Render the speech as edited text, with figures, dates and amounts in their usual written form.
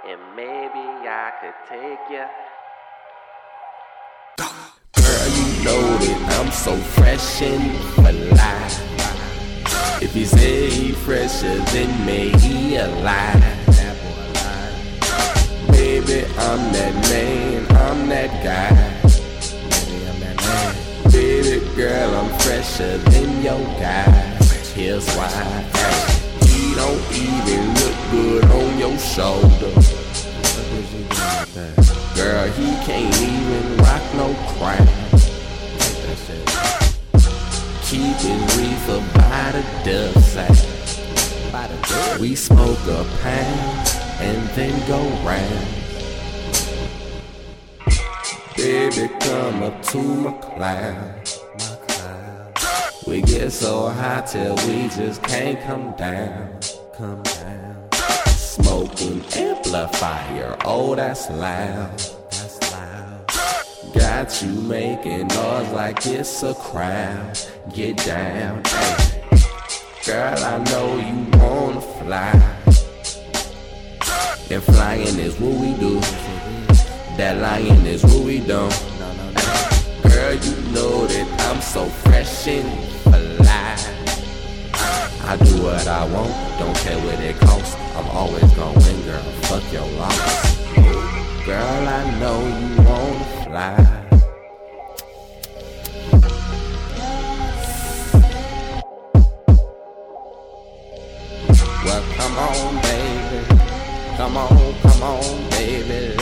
and maybe I could take you. Girl, you know that I'm so fresh and alive. If he say he fresher than me, he alive. Baby, I'm that man, I'm that guy. Baby girl, I'm fresher than your guy. Here's why. He don't even look good on your shoulder. Girl, he can't even rock no crown. Keep his reefer by the dubside. We smoke a pound and then go round. Baby, come up to my cloud. We get so high till we just can't come down. Smoking amplifier, oh that's loud. Got you making noise like it's a crowd. Get down, hey. Girl, I know you wanna fly. And flying is what we do. That lying is what we don't. Girl, you know that I'm so fresh and alive. I do what I want, don't care what it costs. I'm always gonna win, girl, fuck your loss. Girl, I know you wanna fly. Well, come on, baby. Come on, baby.